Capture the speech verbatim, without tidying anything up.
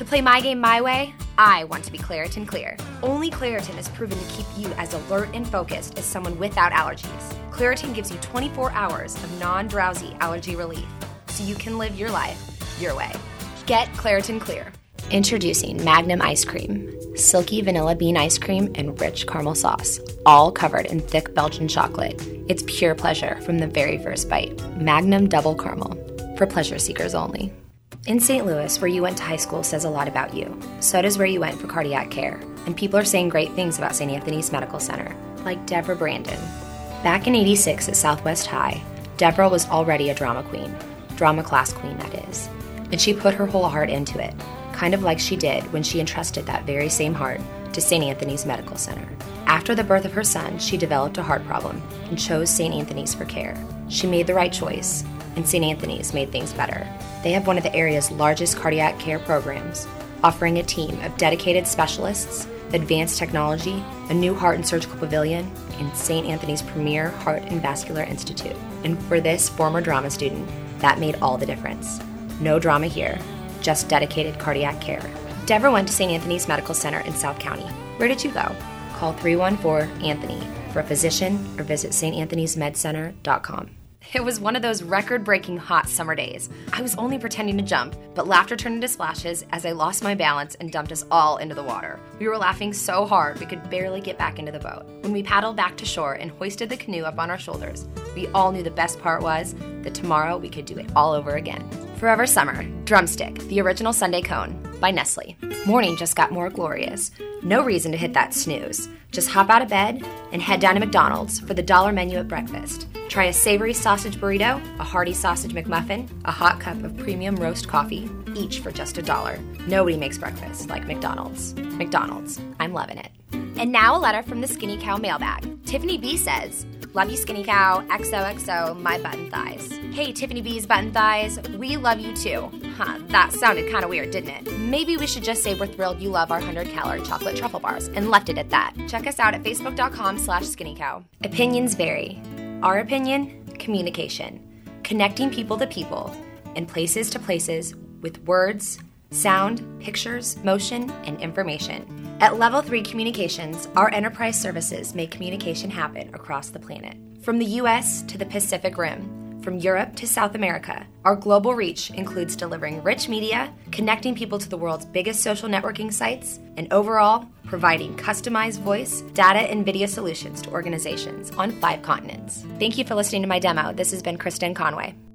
To play my game my way, I want to be Claritin Clear. Only Claritin is proven to keep you as alert and focused as someone without allergies. Claritin gives you twenty-four hours of non-drowsy allergy relief, so you can live your life your way. Get Claritin Clear. Introducing Magnum Ice Cream. Silky vanilla bean ice cream and rich caramel sauce, all covered in thick Belgian chocolate. It's pure pleasure from the very first bite. Magnum Double Caramel, for pleasure seekers only. In Saint Louis, where you went to high school, says a lot about you. So does where you went for cardiac care. And people are saying great things about Saint Anthony's Medical Center, like Deborah Brandon. Back in eighty-six at Southwest High, Deborah was already a drama queen. Drama class queen, that is. And she put her whole heart into it, kind of like she did when she entrusted that very same heart to Saint Anthony's Medical Center. After the birth of her son, she developed a heart problem and chose Saint Anthony's for care. She made the right choice, and Saint Anthony's made things better. They have one of the area's largest cardiac care programs, offering a team of dedicated specialists, advanced technology, a new heart and surgical pavilion, and Saint Anthony's premier Heart and Vascular Institute. And for this former drama student, that made all the difference. No drama here, just dedicated cardiac care. Deborah went to Saint Anthony's Medical Center in South County. Where did you go? Call three one four, Anthony for a physician or visit s t anthonys med center dot com. It was one of those record-breaking hot summer days. I was only pretending to jump, but laughter turned into splashes as I lost my balance and dumped us all into the water. We were laughing so hard we could barely get back into the boat. When we paddled back to shore and hoisted the canoe up on our shoulders, we all knew the best part was that tomorrow we could do it all over again. Forever Summer, Drumstick, the original Sundae cone, by Nestle. Morning just got more glorious. No reason to hit that snooze. Just hop out of bed and head down to McDonald's for the dollar menu at breakfast. Try a savory sausage burrito, a hearty sausage McMuffin, a hot cup of premium roast coffee, each for just a dollar. Nobody makes breakfast like McDonald's. McDonald's, I'm loving it. And now a letter from the Skinny Cow mailbag. Tiffany B says, love you, Skinny Cow, X O X O, my button thighs. Hey, Tiffany B's button thighs, we love you too. Huh, that sounded kind of weird, didn't it? Maybe we should just say we're thrilled you love our one hundred calorie chocolate truffle bars and left it at that. Check us out at facebook.com slash skinnycow. Opinions vary. Our opinion, communication. Connecting people to people and places to places with words, sound, pictures, motion, and information. At Level three Communications, our enterprise services make communication happen across the planet. From the U S to the Pacific Rim, from Europe to South America, our global reach includes delivering rich media, connecting people to the world's biggest social networking sites, and overall, providing customized voice, data, and video solutions to organizations on five continents. Thank you for listening to my demo. This has been Kristen Conway.